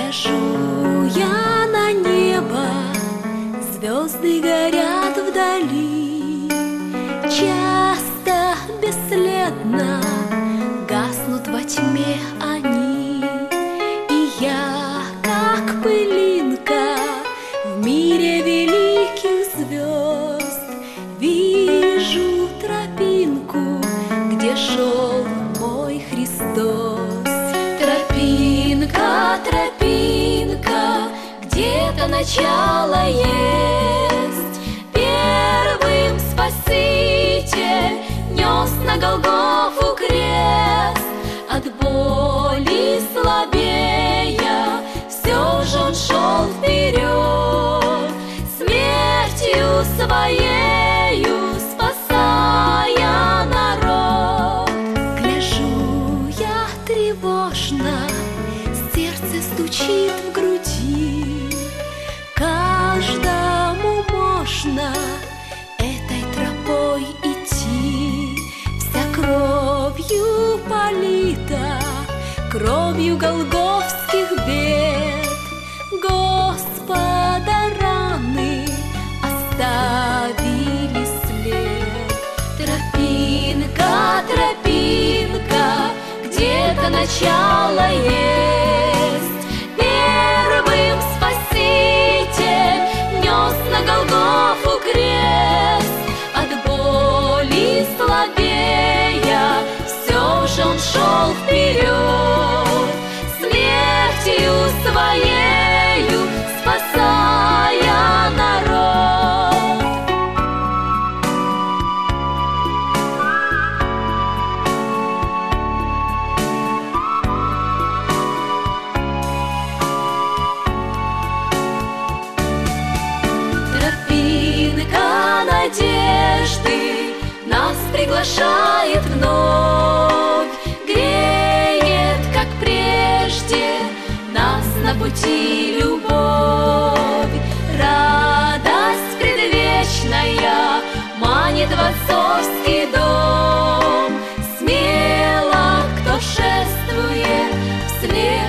Гляжу я на небо, звезды горят вдали, часто бесследно гаснут во тьме они. И я, как пылинка в мире великих звезд, вижу тропинку, где шел мой Христос. Тропинка, тропинка, где-то начало есть. Первым Спаситель нес на Голгофу крест. От боли слабея, все же он шел вперед, смертью своею спасая народ. Гляжу я тревожно, сердце стучит в груди. Каждому можно этой тропой идти. Вся кровью полита, кровью голгофских бед. Господа раны оставили след. Тропинка, тропинка, где-то начало есть. Первым Спаситель нес на Голгофу крест. От боли слабея, все же он шел вперед, смертью своею спасая народ. Тропинка надежды нас приглашает вновь, греет, как прежде, нас на пути любовь. Радость предвечная манит в отцовский дом. Смело, кто шествует вслед